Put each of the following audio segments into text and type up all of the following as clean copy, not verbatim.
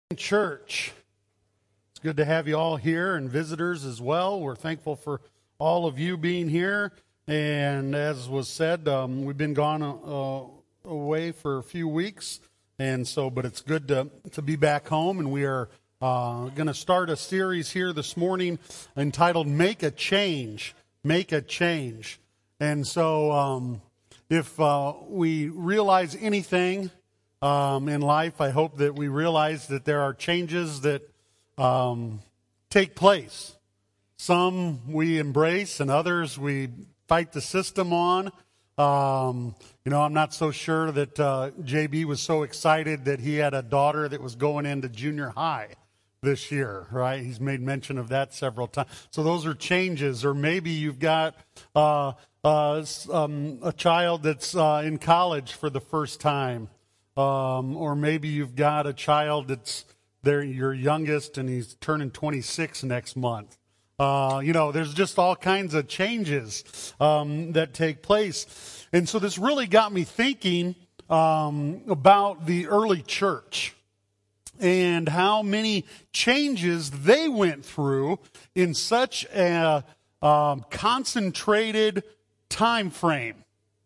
Church. It's good to have you all here and visitors as well. We're thankful for all of you being here. And as was said, we've been gone away for a few weeks, but it's good to be back home. And we are going to start a series here this morning entitled "Make a Change." Make a change. And so, if we realize anything in life, I hope that we realize that there are changes that take place. Some we embrace and others we fight the system on. I'm not so sure that JB was so excited that he had a daughter that was going into junior high this year, right? He's made mention of that several times. So those are changes. Or maybe you've got a child that's in college for the first time. Or maybe you've got a child that's your youngest and he's turning 26 next month. There's just all kinds of changes that take place. And so this really got me thinking about the early church and how many changes they went through in such a concentrated time frame.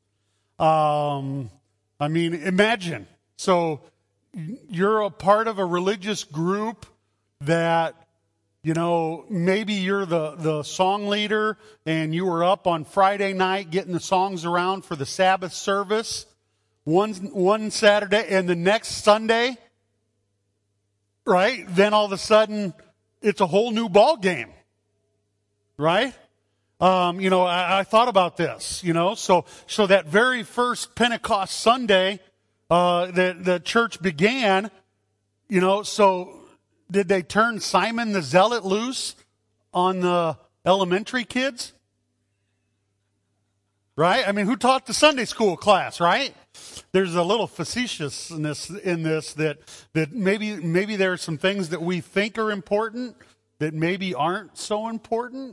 Imagine. So you're a part of a religious group that, maybe you're the song leader and you were up on Friday night getting the songs around for the Sabbath service one Saturday, and the next Sunday, right? Then all of a sudden it's a whole new ball game, right? I thought about this, so that very first Pentecost Sunday that the church began, so did they turn Simon the Zealot loose on the elementary kids? Right? Who taught the Sunday school class, right? There's a little facetiousness in this that maybe there are some things that we think are important that maybe aren't so important.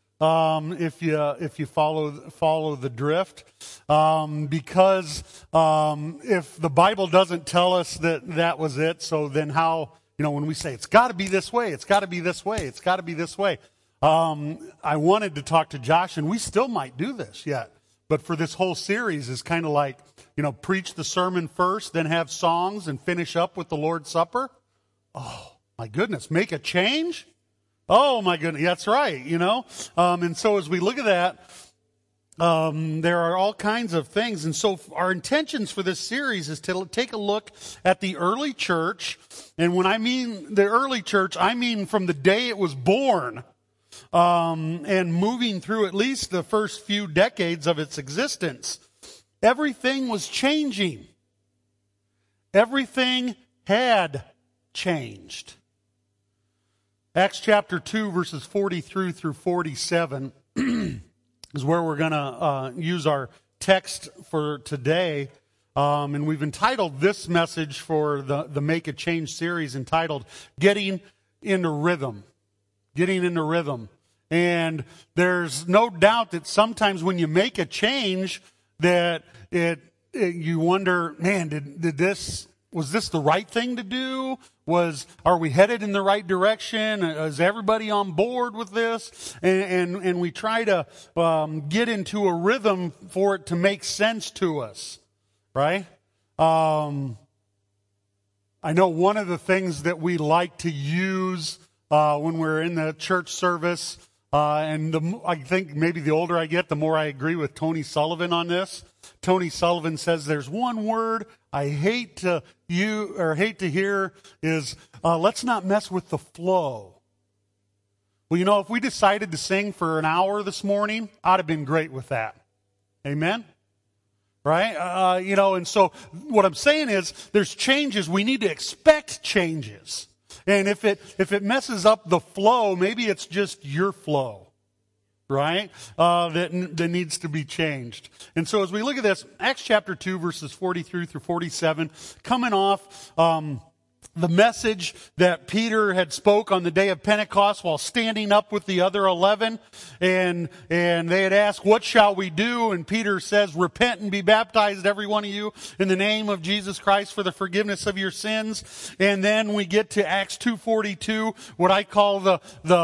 If you follow the drift, because if the Bible doesn't tell us that was it, so then how, when we say it's got to be this way, it's got to be this way, it's got to be this way. I wanted to talk to Josh, and we still might do this yet, but for this whole series is kind of like, preach the sermon first, then have songs, and finish up with the Lord's Supper. Oh my goodness, make a change. Oh my goodness, that's right, and so as we look at that, there are all kinds of things. And so our intentions for this series is to take a look at the early church. And when I mean the early church, I mean from the day it was born, and moving through at least the first few decades of its existence. Everything was changing. Everything had changed. Acts chapter 2, verses 43 through 47 is where we're going to use our text for today. And we've entitled this message for the Make a Change series entitled, Getting into Rhythm. Getting into Rhythm. And there's no doubt that sometimes when you make a change that you wonder, man, was this the right thing to do? Are we headed in the right direction? Is everybody on board with this? And we try to get into a rhythm for it to make sense to us, right? I know one of the things that we like to use when we're in the church service, I think maybe the older I get, the more I agree with Tony Sullivan on this. Tony Sullivan says there's one word I hate to hear is, let's not mess with the flow. Well, if we decided to sing for an hour this morning, I'd have been great with that. Amen? Right? And so what I'm saying is there's changes. We need to expect changes. And if it messes up the flow, maybe it's just your flow. Right? That needs to be changed. And so as we look at this, Acts chapter 2, verses 43 through 47, coming off the message that Peter had spoke on the day of Pentecost while standing up with the other 11. And they had asked, what shall we do? And Peter says, repent and be baptized, every one of you, in the name of Jesus Christ for the forgiveness of your sins. And then we get to Acts 2:42, what I call the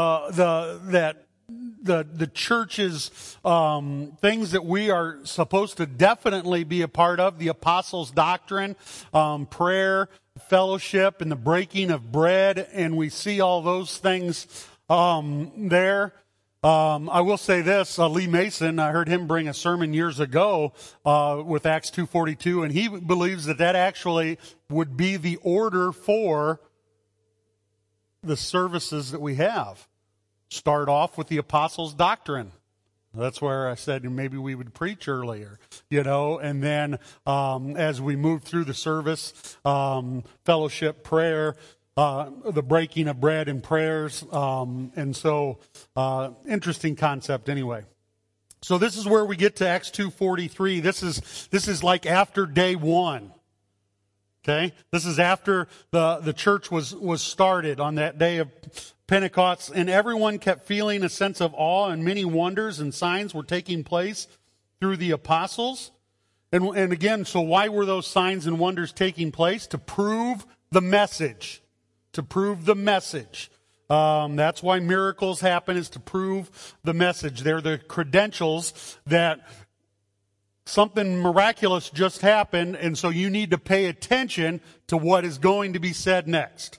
church's things that we are supposed to definitely be a part of: the apostles' doctrine, prayer, fellowship, and the breaking of bread. And we see all those things there. I will say this, Lee Mason, I heard him bring a sermon years ago with Acts 2:42, and he believes that actually would be the order for the services that we have. Start off with the apostles' doctrine. That's where I said maybe we would preach earlier, and then as we move through the service, fellowship, prayer, the breaking of bread and prayers. And so, interesting concept anyway. So this is where we get to Acts 2:43. This is like after day one. Okay? This is after the church was started on that day of Pentecost, and everyone kept feeling a sense of awe, and many wonders and signs were taking place through the apostles. And again, so why were those signs and wonders taking place? To prove the message. To prove the message. That's why miracles happen, is to prove the message. They're the credentials that something miraculous just happened, and so you need to pay attention to what is going to be said next.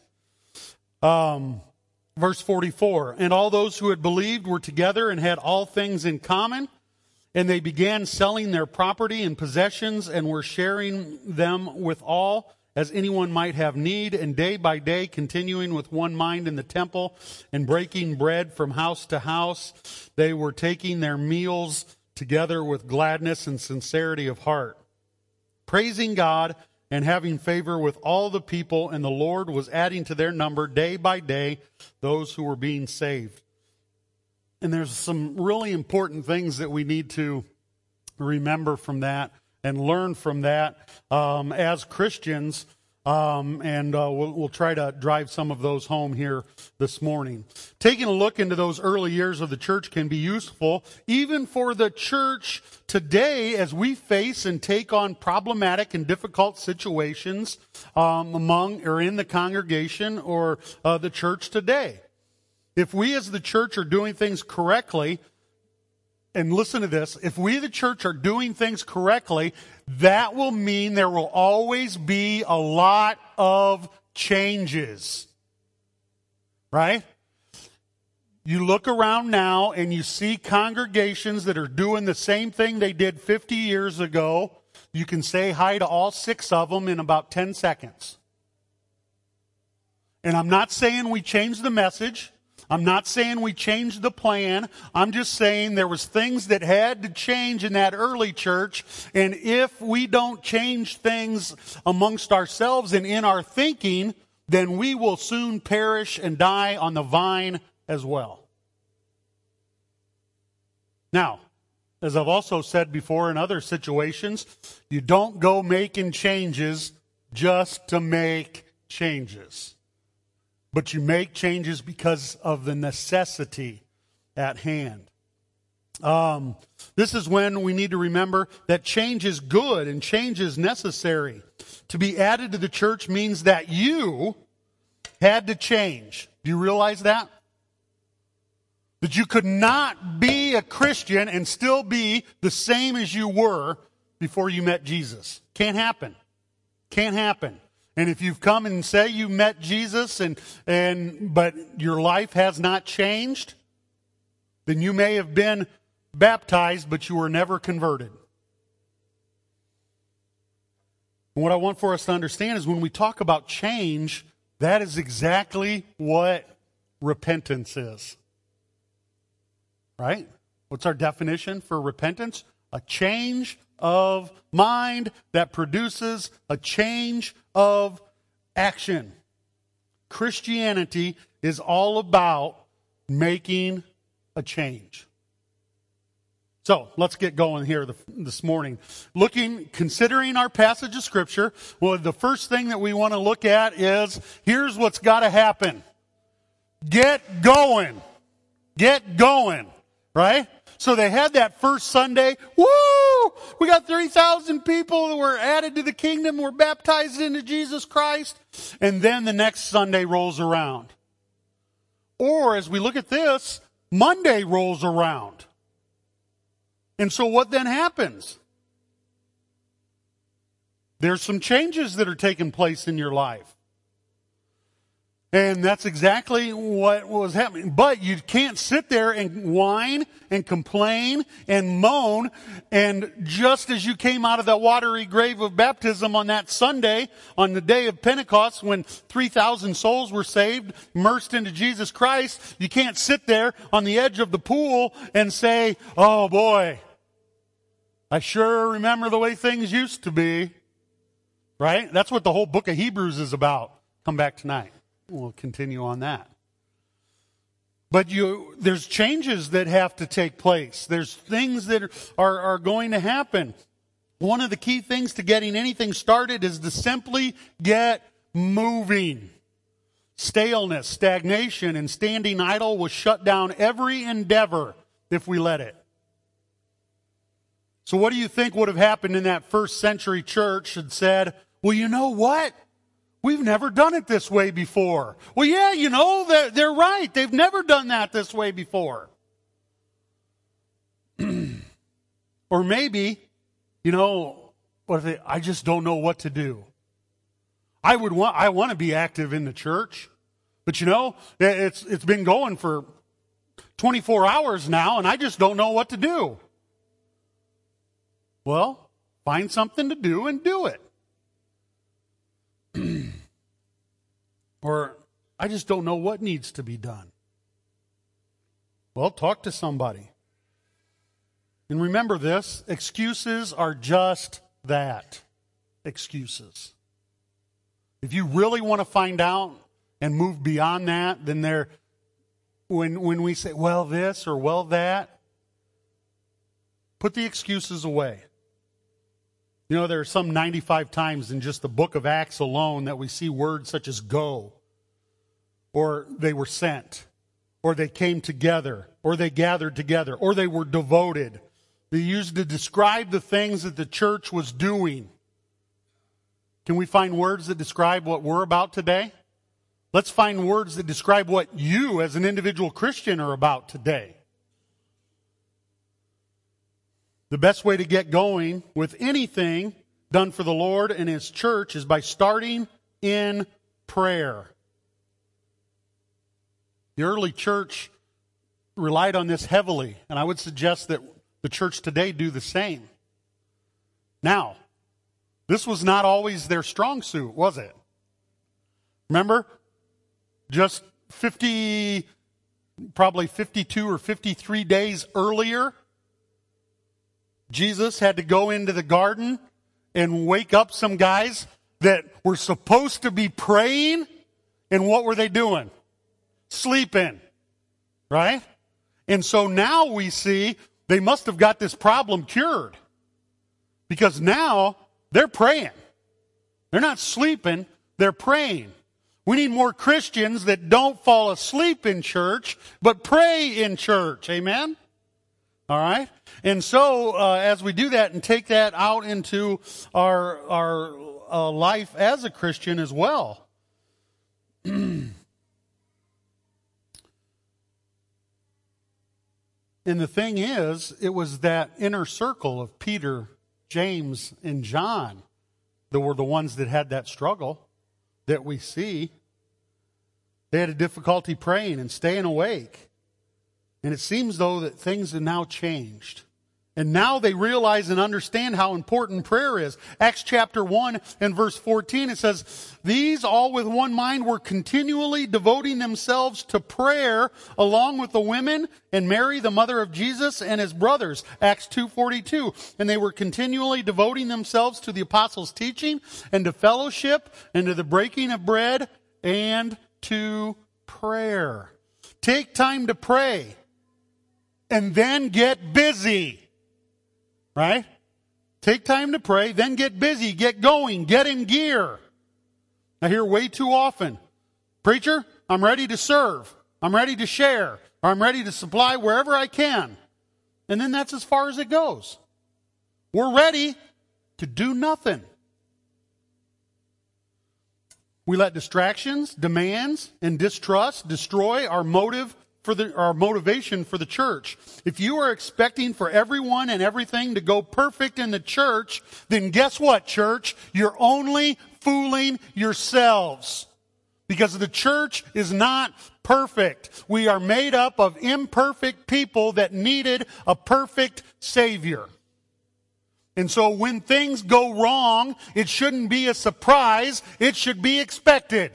Verse 44, and all those who had believed were together and had all things in common, and they began selling their property and possessions and were sharing them with all, as anyone might have need, and day by day continuing with one mind in the temple and breaking bread from house to house. They were taking their meals together with gladness and sincerity of heart, praising God and having favor with all the people, and the Lord was adding to their number day by day those who were being saved. And there's some really important things that we need to remember from that and learn from that as Christians. We'll try to drive some of those home here this morning. Taking a look into those early years of the church can be useful, even for the church today, as we face and take on problematic and difficult situations among or in the congregation or the church today. If we as the church are doing things correctly, and listen to this, if we the church are doing things correctly, that will mean there will always be a lot of changes. Right? You look around now and you see congregations that are doing the same thing they did 50 years ago. You can say hi to all 6 of them in about 10 seconds. And I'm not saying we change the message. I'm not saying we changed the plan. I'm just saying there was things that had to change in that early church. And if we don't change things amongst ourselves and in our thinking, then we will soon perish and die on the vine as well. Now, as I've also said before in other situations, you don't go making changes just to make changes. But you make changes because of the necessity at hand. This is when we need to remember that change is good and change is necessary. To be added to the church means that you had to change. Do you realize that? That you could not be a Christian and still be the same as you were before you met Jesus. Can't happen. Can't happen. And if you've come and say you met Jesus but your life has not changed, then you may have been baptized, but you were never converted. And what I want for us to understand is when we talk about change, that is exactly what repentance is. Right? What's our definition for repentance? A change of mind that produces a change of action. Christianity is all about making a change. So let's get going here this morning. Considering our passage of Scripture, well, the first thing that we want to look at is, here's what's got to happen. Get going. Get going. Right? So they had that first Sunday. Woo! We got 3,000 people that were added to the kingdom, were baptized into Jesus Christ. And then the next Sunday rolls around. Or as we look at this, Monday rolls around. And so what then happens? There's some changes that are taking place in your life. And that's exactly what was happening. But you can't sit there and whine and complain and moan. And just as you came out of that watery grave of baptism on that Sunday, on the day of Pentecost, when 3,000 souls were saved, immersed into Jesus Christ, you can't sit there on the edge of the pool and say, oh boy, I sure remember the way things used to be. Right? That's what the whole book of Hebrews is about. Come back tonight. We'll continue on that. But there's changes that have to take place. There's things that are going to happen. One of the key things to getting anything started is to simply get moving. Staleness, stagnation, and standing idle will shut down every endeavor if we let it. So what do you think would have happened in that first century church that said, well, you know what? We've never done it this way before. Well, yeah, they're right. They've never done that this way before. Or maybe, I just don't know what to do. I want to be active in the church, but it's been going for 24 hours now, and I just don't know what to do. Well, find something to do and do it. Or, I just don't know what needs to be done. Well, talk to somebody. And remember this, excuses are just that. Excuses. If you really want to find out and move beyond that, then when we say, well, this or well, that, put the excuses away. There are some 95 times in just the book of Acts alone that we see words such as go, or they were sent, or they came together, or they gathered together, or they were devoted. They used to describe the things that the church was doing. Can we find words that describe what we're about today? Let's find words that describe what you as an individual Christian are about today. The best way to get going with anything done for the Lord and His church is by starting in prayer. The early church relied on this heavily, and I would suggest that the church today do the same. Now, this was not always their strong suit, was it? Remember, just probably 52 or 53 days earlier, Jesus had to go into the garden and wake up some guys that were supposed to be praying, and what were they doing? Sleeping, right? And so now we see they must have got this problem cured, because now they're praying. They're not sleeping, they're praying. We need more Christians that don't fall asleep in church, but pray in church. Amen? All right? And so, as we do that and take that out into our life as a Christian as well. And the thing is, it was that inner circle of Peter, James, and John that were the ones that had that struggle that we see. They had a difficulty praying and staying awake. And it seems, though, that things have now changed. And now they realize and understand how important prayer is. Acts chapter 1 and verse 14, it says, these all with one mind were continually devoting themselves to prayer along with the women and Mary, the mother of Jesus, and his brothers. Acts 2:42. And they were continually devoting themselves to the apostles' teaching and to fellowship and to the breaking of bread and to prayer. Take time to pray and then get busy. right? Take time to pray, then get busy, get going, get in gear. I hear way too often, preacher, I'm ready to serve. I'm ready to share. Or I'm ready to supply wherever I can. And then that's as far as it goes. We're ready to do nothing. We let distractions, demands, and distrust destroy our motivation for the church. If you are expecting for everyone and everything to go perfect in the church, then guess what, church? You're only fooling yourselves. Because the church is not perfect. We are made up of imperfect people that needed a perfect Savior. And so when things go wrong, it shouldn't be a surprise. It should be expected.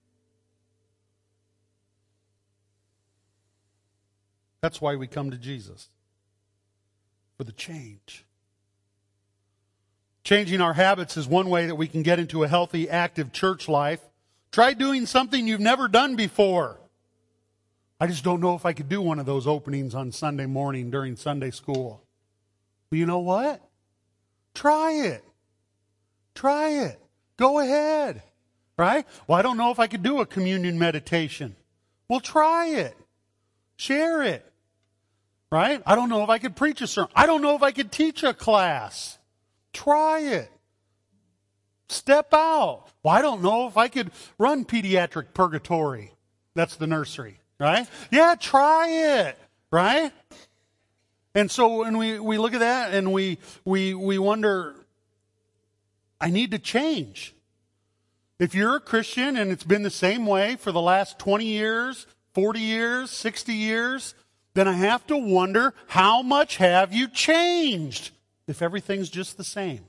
That's why we come to Jesus. For the change. Changing our habits is one way that we can get into a healthy, active church life. Try doing something you've never done before. I just don't know if I could do one of those openings on Sunday morning during Sunday school. Well, you know what? Try it. Try it. Go ahead. Right? Well, I don't know if I could do a communion meditation. Well, try it. Share it. Right? I don't know if I could preach a sermon. I don't know if I could teach a class. Try it. Step out. Well, I don't know if I could run pediatric purgatory. That's the nursery, right? Yeah, try it, right? And so when we look at that and we wonder, I need to change. If you're a Christian and it's been the same way for the last 20 years, 40 years, 60 years, then I have to wonder, how much have you changed if everything's just the same?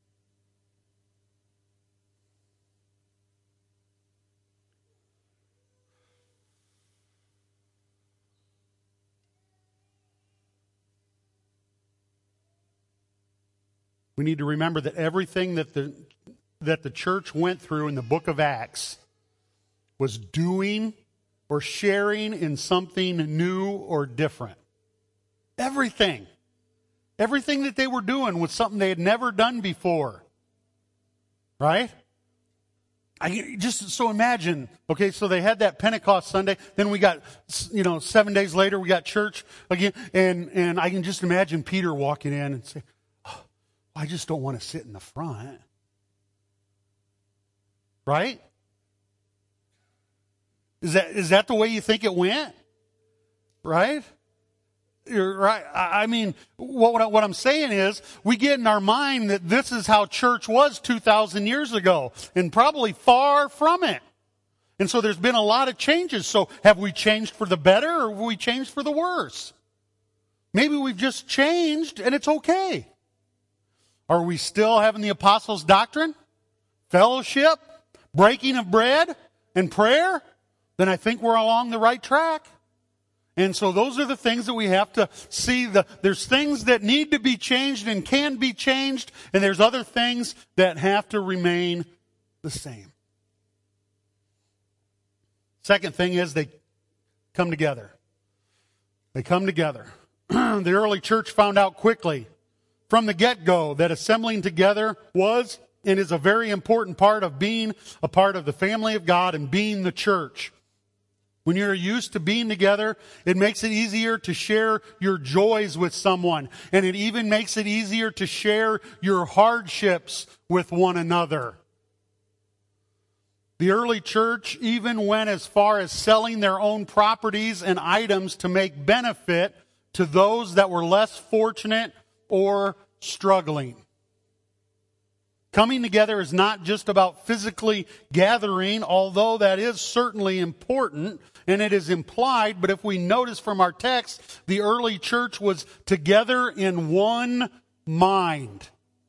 We need to remember that everything that the church went through in the book of Acts was doing or sharing in something new or different. Everything. Everything that they were doing was something they had never done before. Right? So imagine, okay, so they had that Pentecost Sunday, then we got, 7 days later we got church again, and I can just imagine Peter walking in and say, I just don't want to sit in the front. Right? Is that the way you think it went? Right? You're right. I mean, what I'm saying is, we get in our mind that this is how church was 2,000 years ago, and probably far from it. And so there's been a lot of changes. So have we changed for the better, or have we changed for the worse? Maybe we've just changed and it's okay. Are we still having the apostles' doctrine, fellowship, breaking of bread, and prayer? Then I think we're along the right track. And so those are the things that we have to see. There's things that need to be changed and can be changed, and there's other things that have to remain the same. Second thing is they come together. They come together. The early church found out quickly from the get-go that assembling together was and is a very important part of being a part of the family of God and being the church. When you're used to being together, it makes it easier to share your joys with someone. And it even makes it easier to share your hardships with one another. The early church even went as far as selling their own properties and items to make benefit to those that were less fortunate or struggling. Coming together is not just about physically gathering, although that is certainly important, and it is implied, but if we notice from our text, the early church was together in one mind.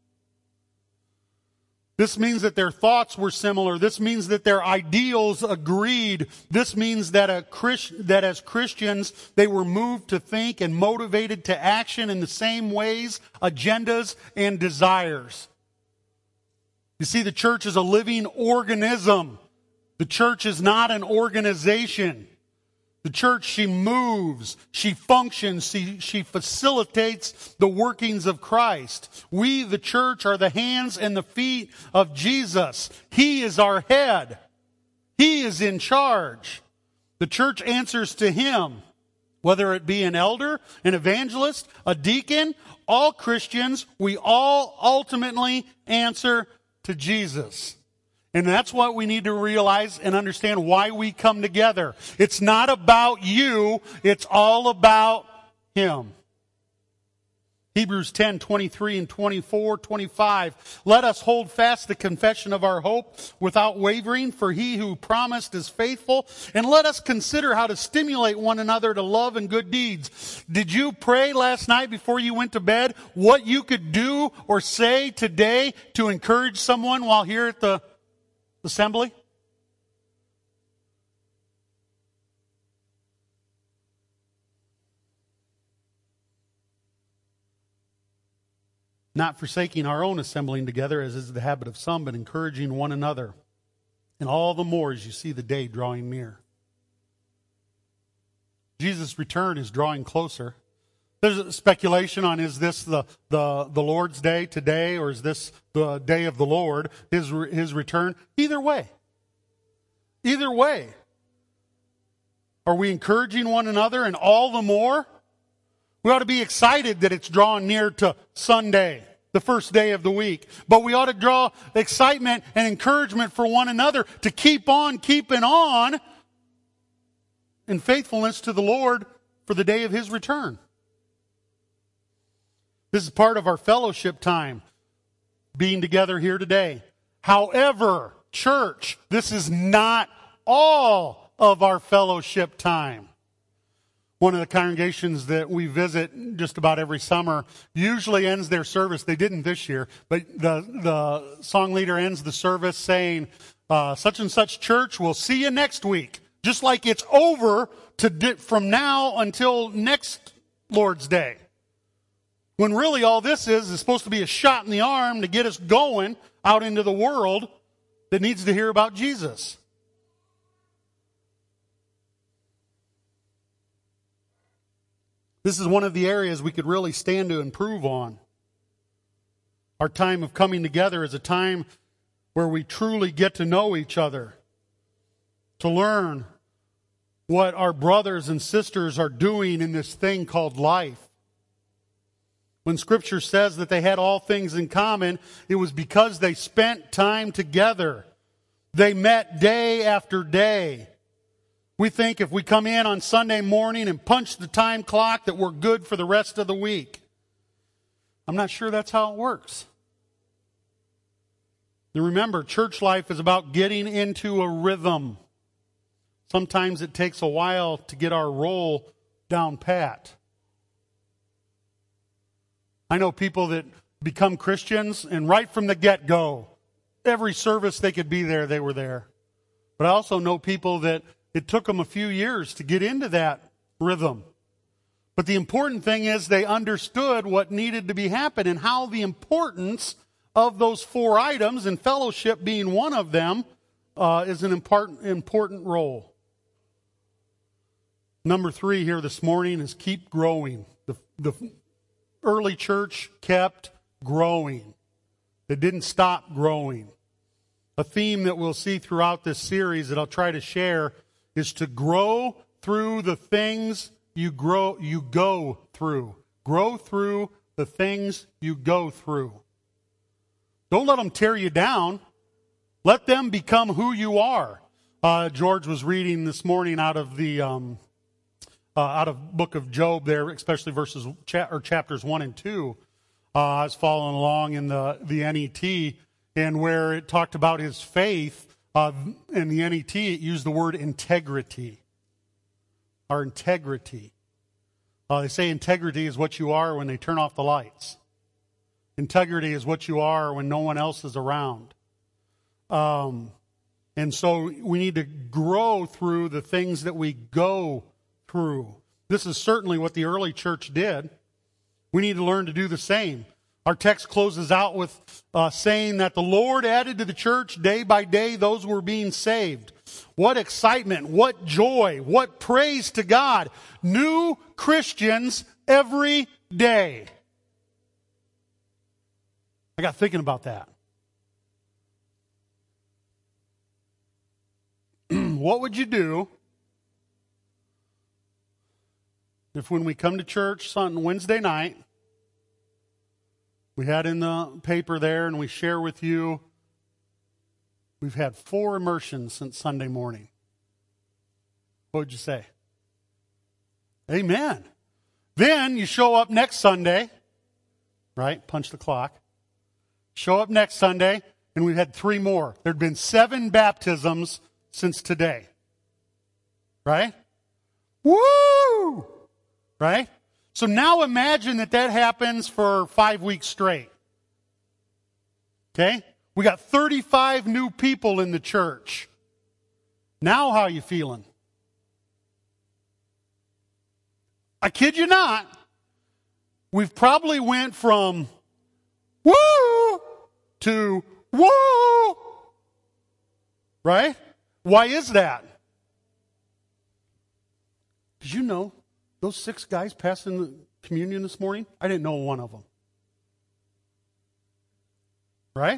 This means that their thoughts were similar. This means that their ideals agreed. This means that as Christians, they were moved to think and motivated to action in the same ways, agendas, and desires. You see, the church is a living organism. The church is not an organization. The church, she moves, she functions, she facilitates the workings of Christ. We, the church, are the hands and the feet of Jesus. He is our head. He is in charge. The church answers to Him, whether it be an elder, an evangelist, a deacon, all Christians, we all ultimately answer to Jesus. And that's what we need to realize and understand why we come together. It's not about you, it's all about Him. Hebrews 10, 23 and 24, 25. Let us hold fast the confession of our hope without wavering, for He who promised is faithful. And let us consider how to stimulate one another to love and good deeds. Did you pray last night before you went to bed what you could do or say today to encourage someone while here at the assembly? Not forsaking our own assembling together, as is the habit of some, but encouraging one another. And all the more as you see the day drawing near. Jesus' return is drawing closer. There's a speculation on, is this the Lord's day today, or is this the day of the Lord, His return? Either way. Either way. Are we encouraging one another, and all the more? We ought to be excited that it's drawing near to Sunday, the first day of the week. But we ought to draw excitement and encouragement for one another to keep on keeping on in faithfulness to the Lord for the day of His return. This is part of our fellowship time, being together here today. However, church, this is not all of our fellowship time. One of the congregations that we visit just about every summer usually ends their service. They didn't this year, but the song leader ends the service saying, such and such church, we'll see you next week. Just like it's over from now until next Lord's Day. When really all this is supposed to be a shot in the arm to get us going out into the world that needs to hear about Jesus. This is one of the areas we could really stand to improve on. Our time of coming together is a time where we truly get to know each other, to learn what our brothers and sisters are doing in this thing called life. When Scripture says that they had all things in common, it was because they spent time together. They met day after day. We think if we come in on Sunday morning and punch the time clock that we're good for the rest of the week. I'm not sure that's how it works. And remember, church life is about getting into a rhythm. Sometimes it takes a while to get our role down pat. I know people that become Christians and right from the get-go, every service they could be there, they were there. But I also know people that it took them a few years to get into that rhythm. But the important thing is they understood what needed to be happening and how the importance of those 4 items, and fellowship being one of them, is an important role. Number 3 here this morning is keep growing. The early church kept growing. They didn't stop growing. A theme that we'll see throughout this series that I'll try to share is to grow through the things you go through. Grow through the things you go through. Don't let them tear you down. Let them become who you are. George was reading this morning out of the book of Job there, especially chapters 1 and 2. I was following along in the NET, and where it talked about his faith. In the NET, it used the word integrity. Our integrity. They say integrity is what you are when they turn off the lights. Integrity is what you are when no one else is around. And so we need to grow through the things that we go through. This is certainly what the early church did. We need to learn to do the same. Our text closes out with saying that the Lord added to the church day by day those who were being saved. What excitement, what joy, what praise to God. New Christians every day. I got thinking about that. What would you do if when we come to church on Wednesday night, we had in the paper there and we share with you, we've had 4 immersions since Sunday morning. What would you say? Amen. Then you show up next Sunday, right? Punch the clock. Show up next Sunday, and we've had 3 more. There'd been 7 baptisms since today. Right? Woo! Right? So now imagine that happens for 5 weeks straight. Okay? We got 35 new people in the church. Now how are you feeling? I kid you not. We've probably went from woo to woo. Right? Why is that? Did you know those 6 guys passing the communion this morning? I didn't know one of them. Right?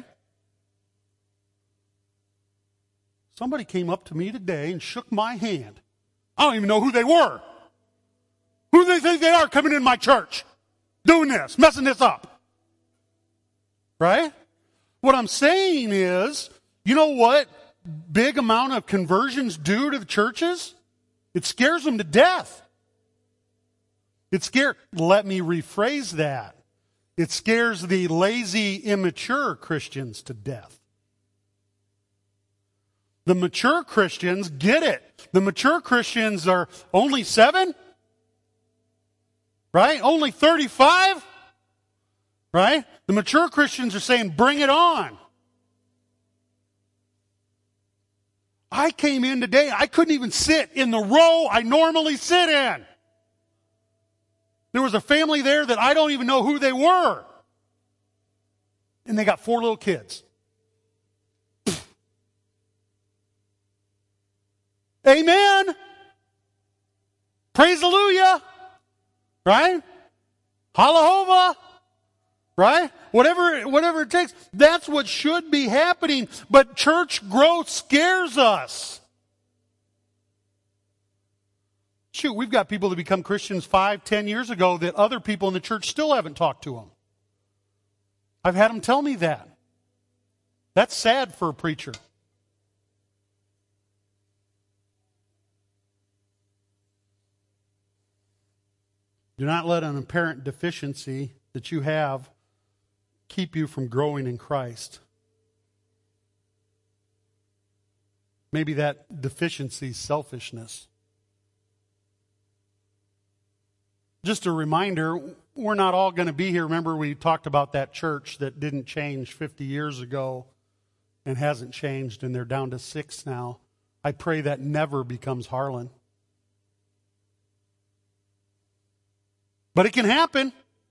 Somebody came up to me today and shook my hand. I don't even know who they were. Who do they think they are coming in my church? Doing this, messing this up. Right? What I'm saying is, you know what big amount of conversions do to the churches? It scares them to death. Let me rephrase that. It scares the lazy, immature Christians to death. The mature Christians get it. The mature Christians are only 7? Right? Only 35? Right? The mature Christians are saying, bring it on. I came in today, I couldn't even sit in the row I normally sit in. There was a family there that I don't even know who they were. And they got 4 little kids. Amen. Praise Hallelujah. Right? Hallelujah. Right? Whatever it takes. That's what should be happening. But church growth scares us. Shoot, we've got people that become Christians 5, 10 years ago that other people in the church still haven't talked to them. I've had them tell me that. That's sad for a preacher. Do not let an apparent deficiency that you have keep you from growing in Christ. Maybe that deficiency is selfishness. Just a reminder, we're not all going to be here. Remember, we talked about that church that didn't change 50 years ago and hasn't changed, and they're down to 6 now. I pray that never becomes Harlan. But it can happen.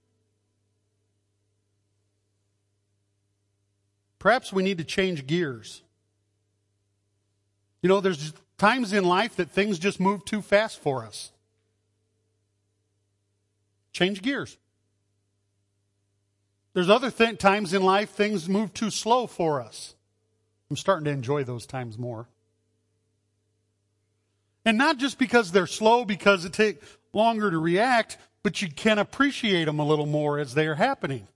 Perhaps we need to change gears. You know, there's times in life that things just move too fast for us. Change gears. There's other times in life things move too slow for us. I'm starting to enjoy those times more. And not just because they're slow, because it takes longer to react, but you can appreciate them a little more as they are happening.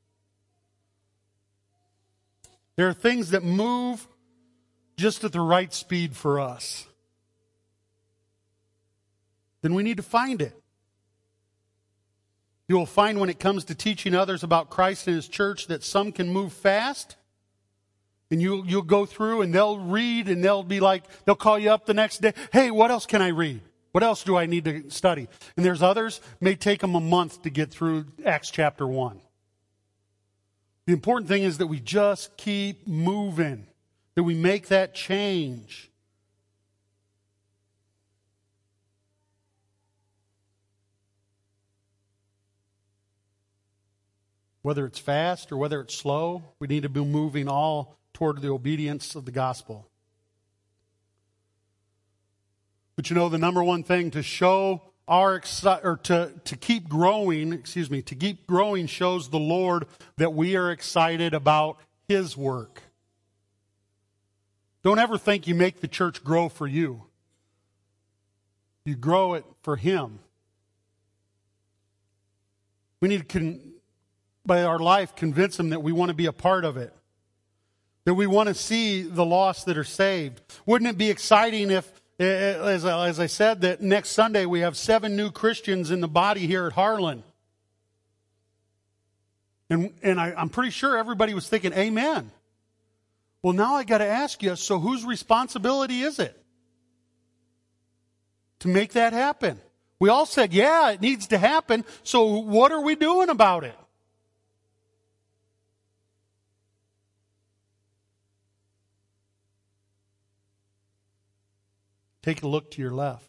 There are things that move just at the right speed for us. Then we need to find it. You will find when it comes to teaching others about Christ and His church that some can move fast. And you'll go through and they'll read and they'll be like, they'll call you up the next day. Hey, what else can I read? What else do I need to study? And there's others, may take them a month to get through Acts chapter 1. The important thing is that we just keep moving, that we make that change. Whether it's fast or whether it's slow, we need to be moving all toward the obedience of the gospel. But you know, the number one thing to show to keep growing, to keep growing shows the Lord that we are excited about His work. Don't ever think you make the church grow for you. You grow it for Him. We need to, by our life, convince Him that we want to be a part of it. That we want to see the lost that are saved. Wouldn't it be exciting if, as I said, that next Sunday we have 7 new Christians in the body here at Harlan? And I'm pretty sure everybody was thinking, amen. Well, now I got to ask you, so whose responsibility is it to make that happen? We all said, yeah, it needs to happen. So what are we doing about it? Take a look to your left.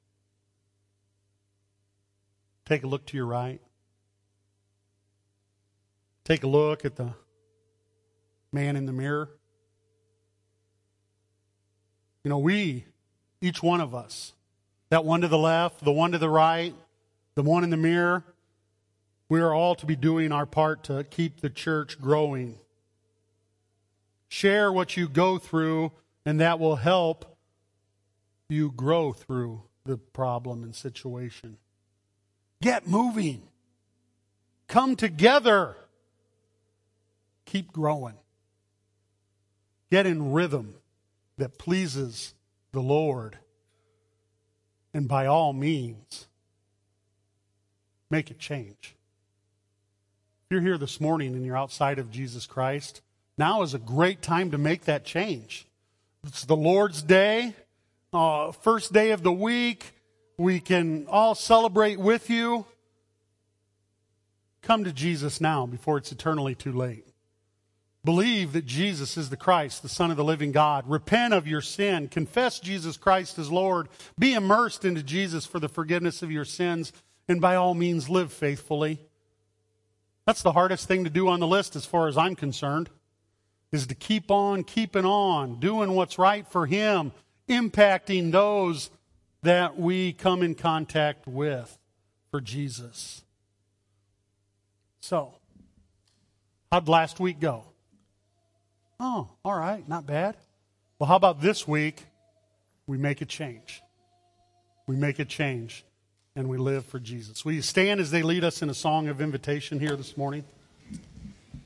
Take a look to your right. Take a look at the man in the mirror. You know, each one of us, that one to the left, the one to the right, the one in the mirror, we are all to be doing our part to keep the church growing. Share what you go through, and that will help you grow through the problem and situation. Get moving. Come together. Keep growing. Get in rhythm that pleases the Lord. And by all means, make a change. If you're here this morning and you're outside of Jesus Christ, now is a great time to make that change. It's the Lord's Day, first day of the week. We can all celebrate with you. Come to Jesus now before it's eternally too late. Believe that Jesus is the Christ, the Son of the living God. Repent of your sin. Confess Jesus Christ as Lord. Be immersed into Jesus for the forgiveness of your sins. And by all means, live faithfully. That's the hardest thing to do on the list as far as I'm concerned, is to keep on keeping on, doing what's right for Him, impacting those that we come in contact with for Jesus. So, how'd last week go? Oh, all right, not bad. Well, how about this week? We make a change. We make a change, and we live for Jesus. Will you stand as they lead us in a song of invitation here this morning?